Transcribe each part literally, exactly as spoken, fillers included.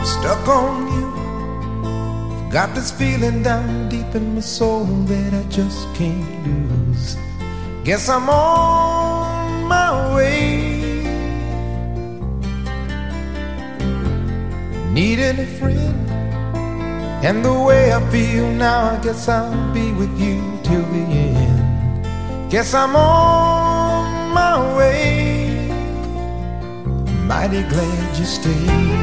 Stuck on you. Got this feeling down deep in my soul that I just can't lose. Guess I'm on my way. Needing a friend, and the way I feel now, I guess I'll be with you till the end. Guess I'm on my way. Mighty glad you stayed.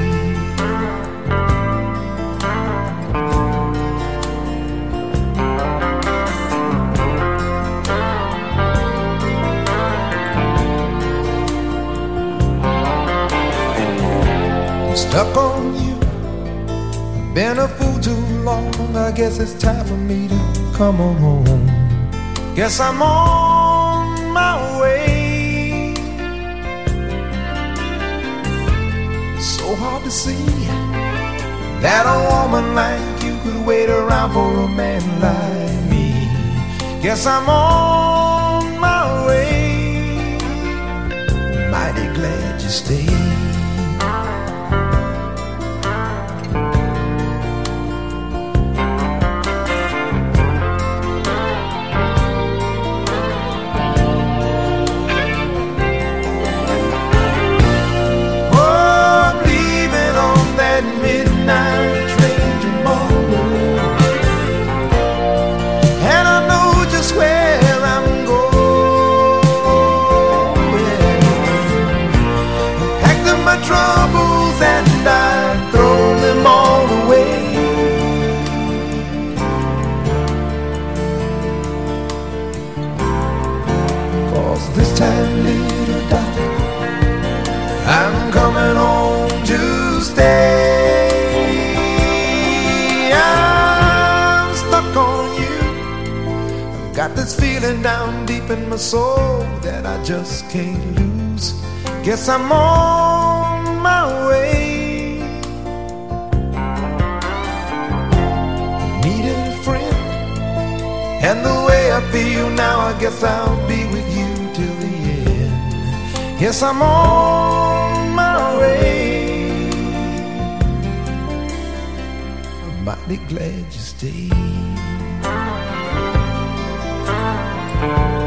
Stuck on you, been a fool too long. I guess it's time for me to come on home. Guess I'm on my way. So hard to see that a woman like you could wait around for a man like me. Guess I'm on my way. Mighty glad you stayed. Troubles and I throw them all away. Cause this time, little darling, I'm coming home to stay. I'm stuck on you. I've got this feeling down deep in my soul that I just can't lose. Guess I'm on my way. Needed a friend, and the way I feel now, I guess I'll be with you till the end. Yes, I'm on my way. I'm mighty glad you stayed.